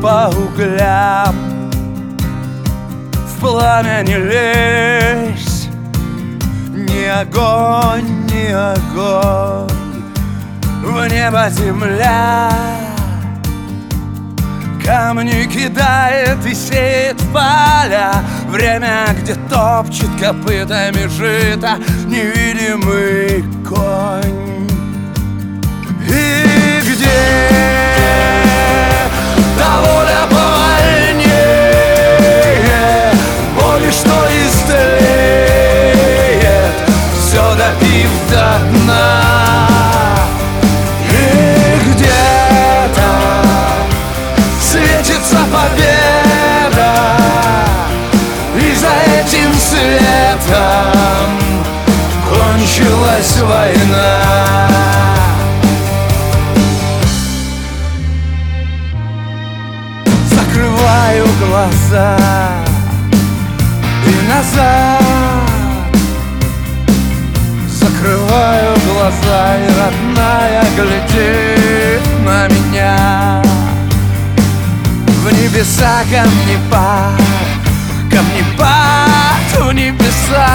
по углям. В пламя не лезь, ни огонь, ни огонь. В небо земля камни кидает и сеет в поля. Время, где топчет копытами жито невидимый конь. И где та воля повольнее, боли, что истлеет, все допив до дна. Победа, и за этим светом кончилась война. Закрываю глаза и назад, закрываю глаза, и родная глядит на меня. В небеса камнепад в небеса.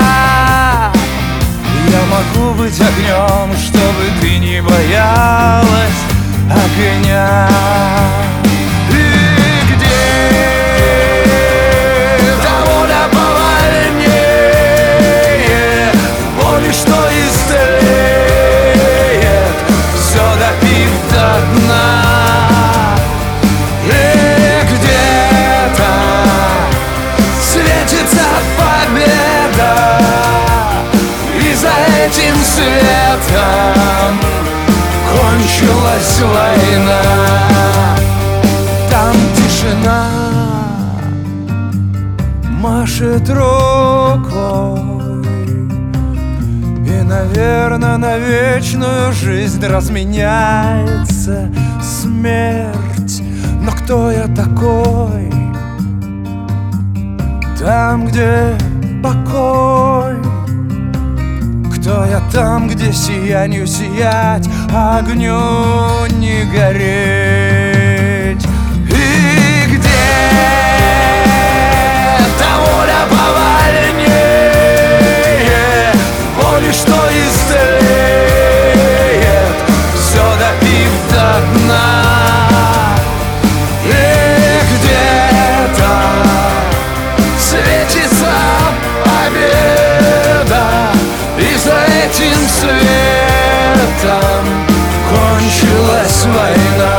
Я могу быть огнем, чтобы ты не боялась огня. И где та воля повольнее, боли, что истлеет, все допив до дна. Этим светом кончилась война. Там тишина машет рукой, и, наверное, на вечную жизнь разменяется смерть. Но кто я такой? Там, где покой. Кто я там, где сиянию сиять, огню не гореть? И где та воля повольнее, боли, что истлеет, все допив до дна? И где-то светится победа, и за этим светом кончилась война.